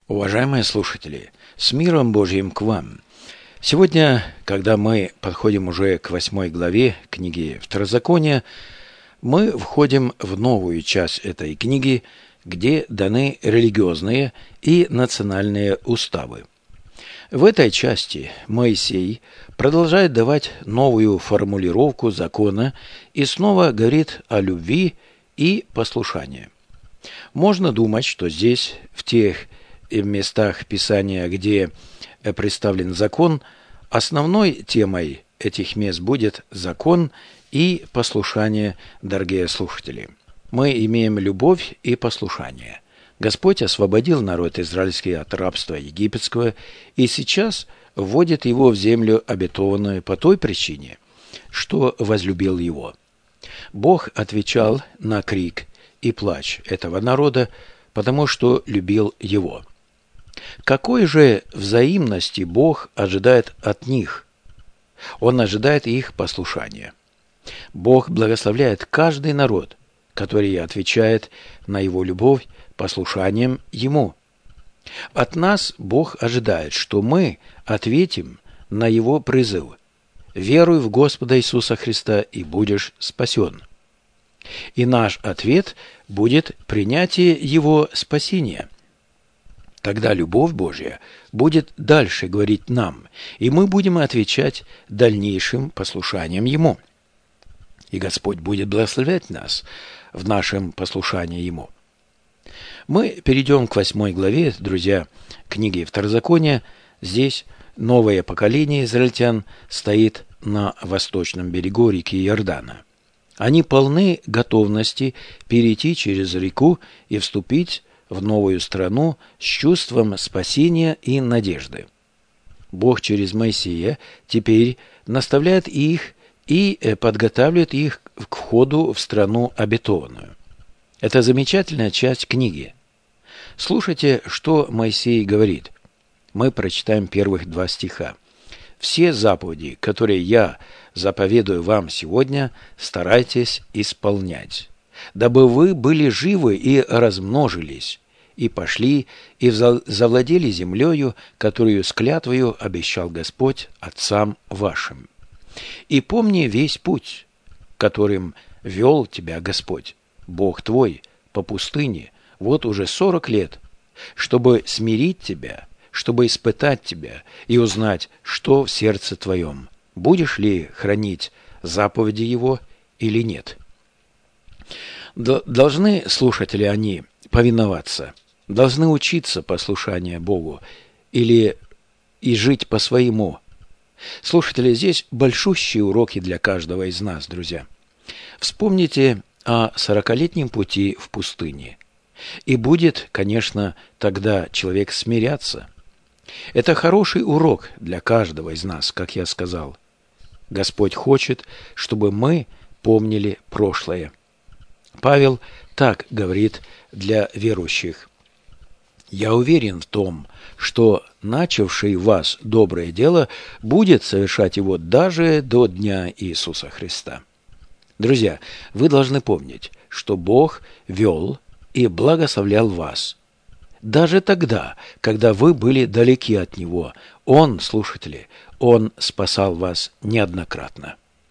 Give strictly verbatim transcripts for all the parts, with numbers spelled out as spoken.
Уважаемые слушатели, с миром Божьим к вам! Сегодня, когда мы подходим уже к восьмой главе книги Второзакония, мы входим в новую часть этой книги, где даны религиозные и национальные уставы. В этой части Моисей продолжает давать новую формулировку закона и снова говорит о любви и послушании. Можно думать, что здесь, в тех местах Писания, где представлен закон, основной темой этих мест будет закон и послушание, дорогие слушатели. Мы имеем любовь и послушание. Господь освободил народ израильский от рабства египетского и сейчас вводит его в землю обетованную по той причине, что возлюбил его. Бог отвечал на крик и плач этого народа, потому что любил его. Какой же взаимности Бог ожидает от них? Он ожидает их послушания. Бог благословляет каждый народ, который отвечает на его любовь послушанием Ему. От нас Бог ожидает, что мы ответим на Его призыв: «Веруй в Господа Иисуса Христа, и будешь спасен». И наш ответ будет принятие Его спасения. Тогда любовь Божья будет дальше говорить нам, и мы будем отвечать дальнейшим послушанием Ему. И Господь будет благословлять нас в нашем послушании Ему. Мы перейдем к восьмой главе, друзья, книги Второзакония. Здесь новое поколение израильтян стоит на восточном берегу реки Иордана. Они полны готовности перейти через реку и вступить в новую страну с чувством спасения и надежды. Бог через Моисея теперь наставляет их и подготавливает их к входу в страну обетованную. Это замечательная часть книги. Слушайте, что Моисей говорит. Мы прочитаем первых два стиха. «Все заповеди, которые я заповедую вам сегодня, старайтесь исполнять, дабы вы были живы и размножились, и пошли, и завладели землею, которую с клятвою обещал Господь отцам вашим. И помни весь путь, которым вел тебя Господь, Бог твой, по пустыне, вот уже сорок лет, чтобы смирить тебя, чтобы испытать тебя и узнать, что в сердце твоем, будешь ли хранить заповеди Его или нет». Должны слушатели они повиноваться, должны учиться послушанию Богу или и жить по-своему. Слушатели, здесь большущие уроки для каждого из нас, друзья. Вспомните о сорокалетнем пути в пустыне. И будет, конечно, тогда человек смиряться. Это хороший урок для каждого из нас, как я сказал. Господь хочет, чтобы мы помнили прошлое. Павел так говорит для верующих: «Я уверен в том, что начавший в вас доброе дело будет совершать его даже до дня Иисуса Христа». Друзья, вы должны помнить, что Бог вел и благословлял вас. Даже тогда, когда вы были далеки от Него, Он, слушатели, Он спасал вас неоднократно.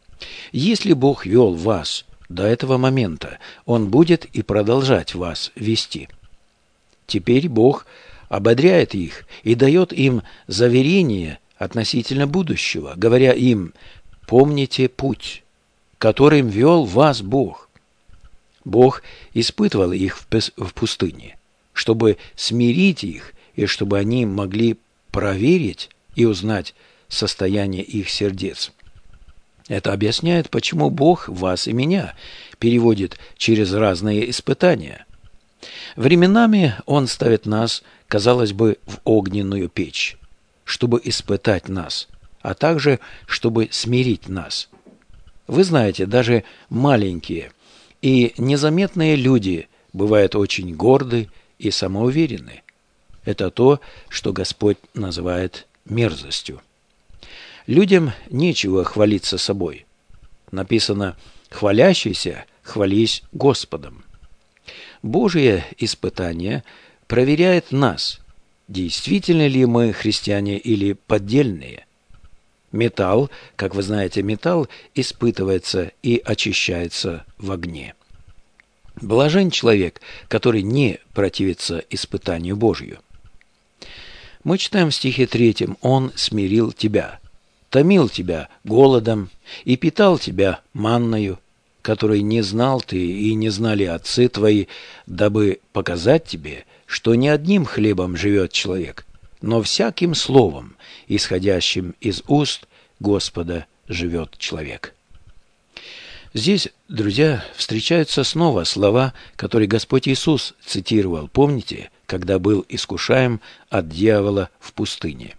Если Бог вел вас до этого момента, Он будет и продолжать вас вести. Теперь Бог ободряет их и дает им заверение относительно будущего, говоря им: «Помните путь, которым вел вас Бог». Бог испытывал их в пустыне, чтобы смирить их и чтобы они могли проверить и узнать состояние их сердец. Это объясняет, почему Бог вас и меня переводит через разные испытания. Временами Он ставит нас, казалось бы, в огненную печь, чтобы испытать нас, а также чтобы смирить нас. Вы знаете, даже маленькие и незаметные люди бывают очень горды и самоуверены. Это то, что Господь называет мерзостью. Людям нечего хвалиться собой. Написано: «Хвалящийся, хвались Господом». Божие испытание проверяет нас, действительно ли мы христиане или поддельные. Металл, как вы знаете, металл испытывается и очищается в огне. Блажен человек, который не противится испытанию Божию. Мы читаем в стихе третьем: «Он смирил тебя, томил тебя голодом и питал тебя манною, которой не знал ты и не знали отцы твои, дабы показать тебе, что не одним хлебом живет человек, но всяким словом, исходящим из уст Господа, живет человек». Здесь, друзья, встречаются снова слова, которые Господь Иисус цитировал, помните, когда был искушаем от дьявола в пустыне.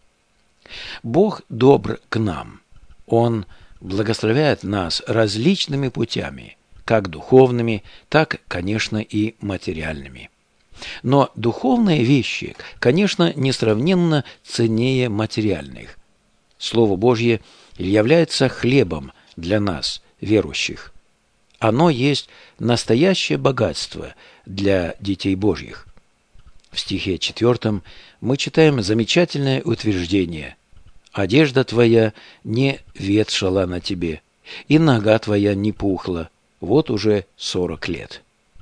Бог добр к нам. Он благословляет нас различными путями, как духовными, так, конечно, и материальными. Но духовные вещи, конечно, несравненно ценнее материальных. Слово Божье является хлебом для нас, верующих. Оно есть настоящее богатство для детей Божьих. В стихе четвертом мы читаем замечательное утверждение: «Одежда твоя не ветшала на тебе, и нога твоя не пухла, вот уже сорок лет».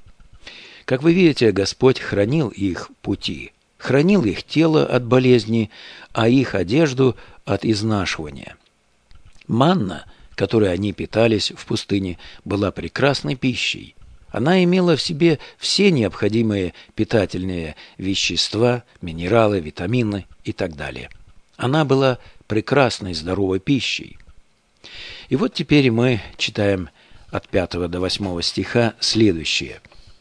Как вы видите, Господь хранил их пути, хранил их тело от болезни, а их одежду от изнашивания. Манна, которой они питались в пустыне, была прекрасной пищей. Она имела в себе все необходимые питательные вещества, минералы, витамины и так далее. Она была прекрасной здоровой пищей. И вот теперь мы читаем от пятого до восьмого стиха следующее: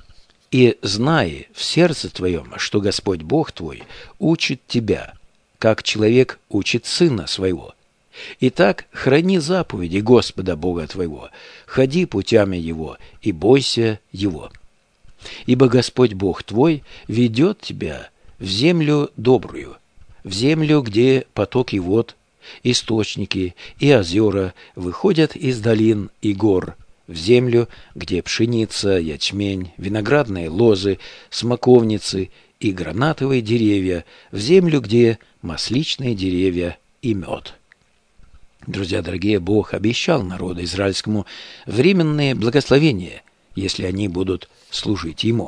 «И знай в сердце твоем, что Господь Бог твой учит тебя, как человек учит сына своего. Итак, храни заповеди Господа Бога твоего, ходи путями Его и бойся Его. Ибо Господь Бог твой ведет тебя в землю добрую, в землю, где потоки вод, источники и озера выходят из долин и гор, в землю, где пшеница, ячмень, виноградные лозы, смоковницы и гранатовые деревья, в землю, где масличные деревья и мед». Друзья дорогие, Бог обещал народу израильскому временные благословения, если они будут служить Ему.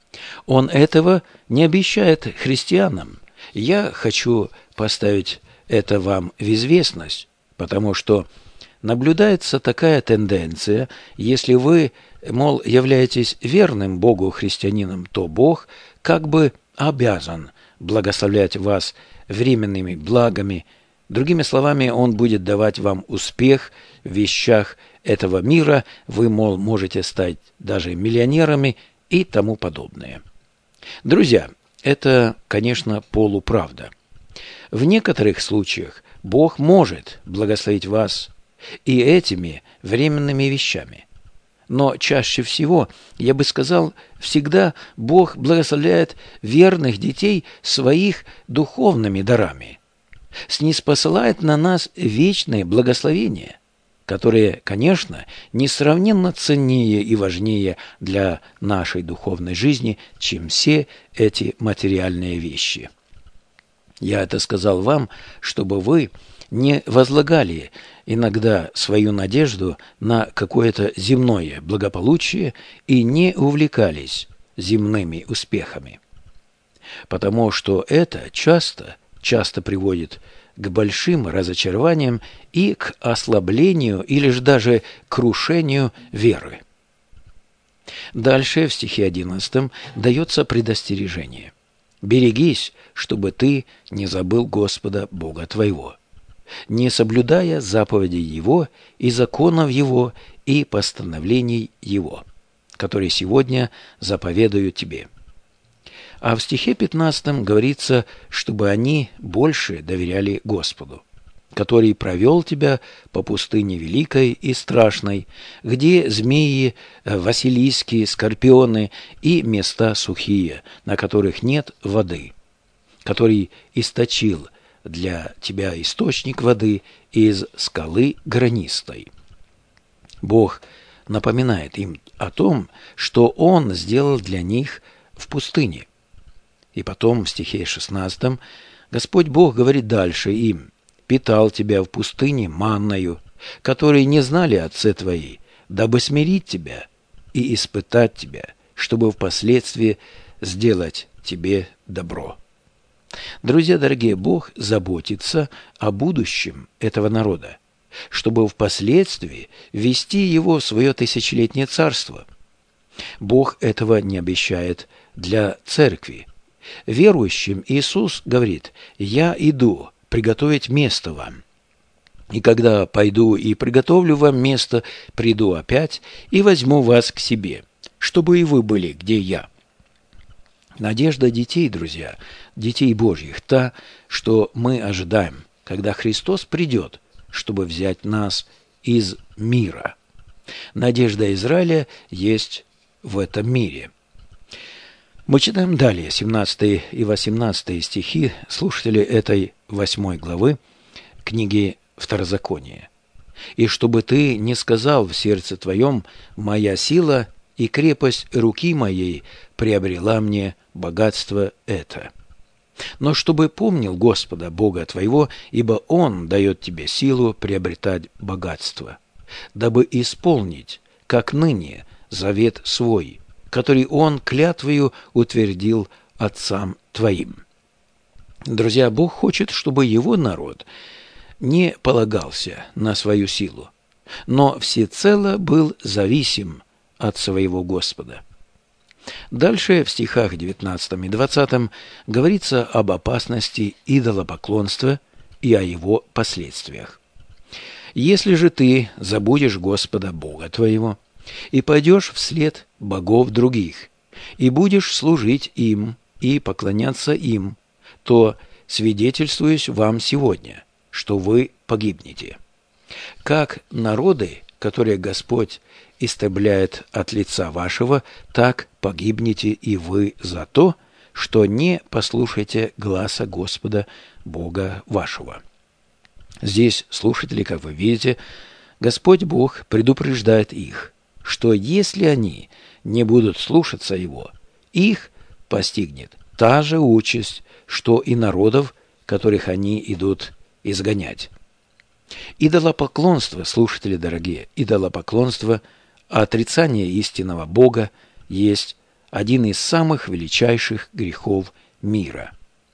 Он этого не обещает христианам. Я хочу поставить это вам в известность, потому что наблюдается такая тенденция: если вы, мол, являетесь верным Богу христианином, то Бог как бы обязан благословлять вас временными благами. Другими словами, Он будет давать вам успех в вещах этого мира, вы, мол, можете стать даже миллионерами и тому подобное. Друзья, это, конечно, полуправда. В некоторых случаях Бог может благословить вас и этими временными вещами. Но чаще всего, я бы сказал, всегда Бог благословляет верных детей своих духовными дарами, ниспосылает на нас вечные благословения, которые, конечно, несравненно ценнее и важнее для нашей духовной жизни, чем все эти материальные вещи. Я это сказал вам, чтобы вы не возлагали иногда свою надежду на какое-то земное благополучие и не увлекались земными успехами. Потому что это часто, часто приводит к большим разочарованиям и к ослаблению или же даже крушению веры. Дальше в стихе одиннадцатом дается предостережение: «Берегись, чтобы ты не забыл Господа Бога твоего, не соблюдая заповедей Его и законов Его и постановлений Его, которые сегодня заповедую тебе». А в стихе пятнадцатом говорится, чтобы они больше доверяли Господу, который провел тебя по пустыне великой и страшной, где змеи, василиски, скорпионы и места сухие, на которых нет воды, который источил для тебя источник воды из скалы гранистой. Бог напоминает им о том, что Он сделал для них в пустыне. И потом в стихе шестнадцатом Господь Бог говорит дальше им: «Питал тебя в пустыне манною, которой не знали отцы твои, дабы смирить тебя и испытать тебя, чтобы впоследствии сделать тебе добро». Друзья дорогие, Бог заботится о будущем этого народа, чтобы впоследствии ввести его в свое тысячелетнее царство. Бог этого не обещает для церкви. Верующим Иисус говорит: «Я иду приготовить место вам. И когда пойду и приготовлю вам место, приду опять и возьму вас к себе, чтобы и вы были, где я». Надежда детей, друзья, детей Божьих, та, что мы ожидаем, когда Христос придет, чтобы взять нас из мира. Надежда Израиля есть в этом мире. Мы читаем далее семнадцатый и восемнадцатый стихи слушатели этой восьмой главы книги Второзакония. «И чтобы ты не сказал в сердце твоем: моя сила и крепость руки моей приобрела мне богатство это. Но чтобы помнил Господа Бога твоего, ибо Он дает тебе силу приобретать богатство, дабы исполнить, как ныне, завет свой, который Он клятвою утвердил отцам твоим». Друзья, Бог хочет, чтобы Его народ не полагался на свою силу, но всецело был зависим от своего Господа. Дальше в стихах девятнадцатом и двадцатом говорится об опасности идолопоклонства и о его последствиях. «Если же ты забудешь Господа Бога твоего и пойдешь вслед богов других, и будешь служить им и поклоняться им, то свидетельствуюсь вам сегодня, что вы погибнете. Как народы, которые Господь истребляет от лица вашего, так погибнете и вы за то, что не послушаете гласа Господа Бога вашего». Здесь, слушатели, как вы видите, Господь Бог предупреждает их, что если они не будут слушаться Его, их постигнет та же участь, что и народов, которых они идут изгонять. Идолопоклонство, слушатели дорогие, идолопоклонство, отрицание истинного Бога есть один из самых величайших грехов мира.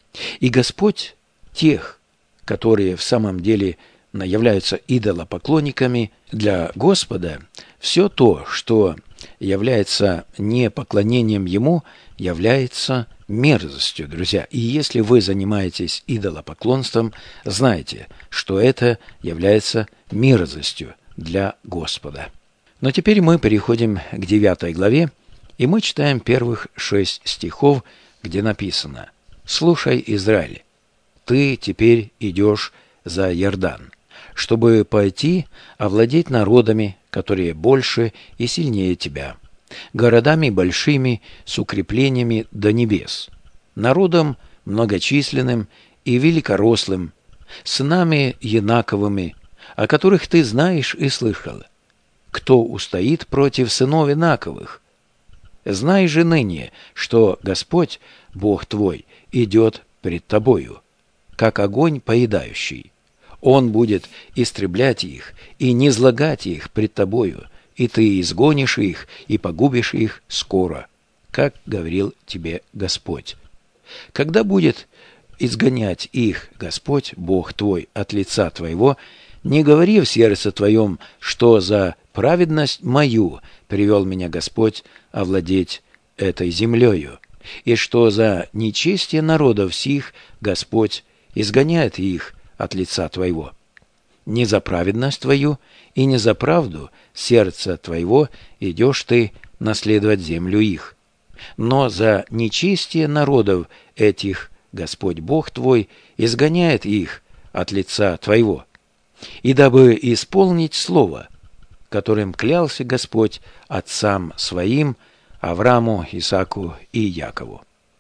И Господь тех, которые в самом деле являются идолопоклонниками, для Господа все то, что является не поклонением Ему, является мерзостью, друзья. И если вы занимаетесь идолопоклонством, знайте, что это является мерзостью для Господа. Но теперь мы переходим к девятой главе, и мы читаем первых шесть стихов, где написано: «Слушай, Израиль, ты теперь идешь за Иордан, чтобы пойти овладеть народами, которые больше и сильнее тебя, городами большими с укреплениями до небес, народом многочисленным и великорослым, сынами Янаковыми, о которых ты знаешь и слышал. Кто устоит против сынов Инаковых? Знай же нине, что Господь, Бог твой, идет пред тобою, как огонь поедающий. Он будет истреблять их и низлагать их пред тобою, и ты изгонишь их и погубишь их скоро, как говорил тебе Господь. Когда будет изгонять их Господь, Бог твой, от лица твоего, не говори в сердце твоем, что за праведность мою привел меня Господь овладеть этой землею, и что за нечестие народов сих Господь изгоняет их от лица твоего. Не за праведность твою и не за правду сердца твоего идешь ты наследовать землю их, но за нечестие народов этих Господь Бог твой изгоняет их от лица твоего. И дабы исполнить слово, которым клялся Господь отцам своим, Аврааму, Исааку и Якову.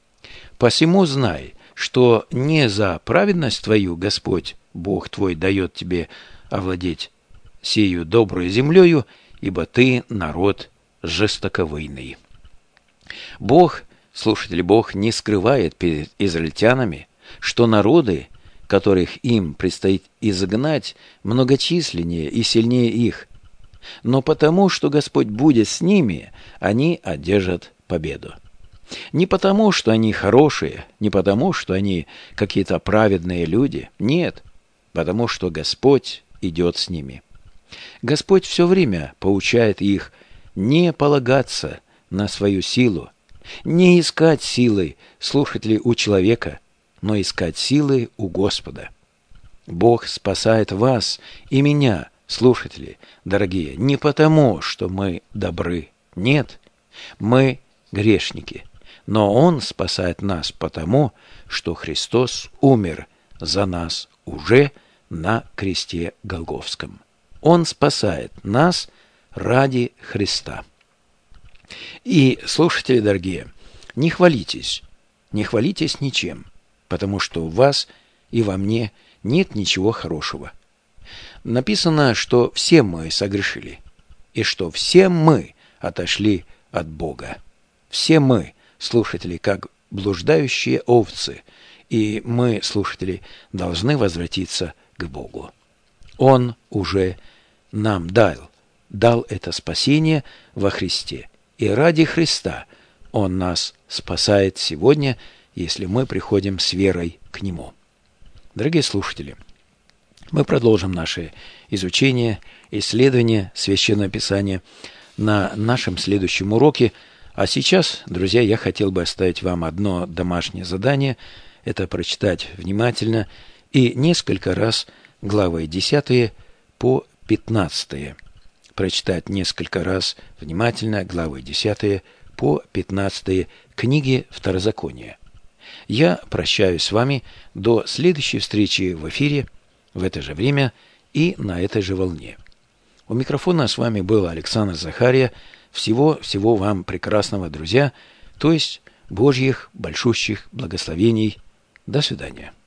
Посему знай, что не за праведность твою Господь, Бог твой, дает тебе овладеть сию добрую землею, ибо ты народ жестоковыйный. Бог слушатели, Бог не скрывает перед израильтянами, что народы, которых им предстоит изгнать, многочисленнее и сильнее их. Но потому, что Господь будет с ними, они одержат победу. Не потому, что они хорошие, не потому, что они какие-то праведные люди. Нет, потому что Господь идет с ними. Господь все время поучает их не полагаться на свою силу, не искать силы, слушатели, у человека, но искать силы у Господа. Бог спасает вас и меня, слушатели, дорогие, не потому, что мы добры. Нет, мы грешники. Но Он спасает нас потому, что Христос умер за нас уже на кресте Голгофском. Он спасает нас ради Христа. И, слушатели дорогие, не хвалитесь, не хвалитесь ничем, потому что у вас и во мне нет ничего хорошего. Написано, что все мы согрешили, и что все мы отошли от Бога. Все мы, слушатели, как блуждающие овцы, и мы, слушатели, должны возвратиться к Богу. Он уже нам дал, дал это спасение во Христе, и ради Христа Он нас спасает сегодня, если мы приходим с верой к Нему. Дорогие слушатели, мы продолжим наше изучение, исследование Священного Писания на нашем следующем уроке. А сейчас, друзья, я хотел бы оставить вам одно домашнее задание. Это прочитать внимательно и несколько раз главы десятые по пятнадцатые. Прочитать несколько раз внимательно главы десятые по пятнадцатые книги Второзакония. Я прощаюсь с вами до следующей встречи в эфире в это же время и на этой же волне. У микрофона с вами был Александр Захария. Всего-всего вам прекрасного, друзья, то есть Божьих большущих благословений. До свидания.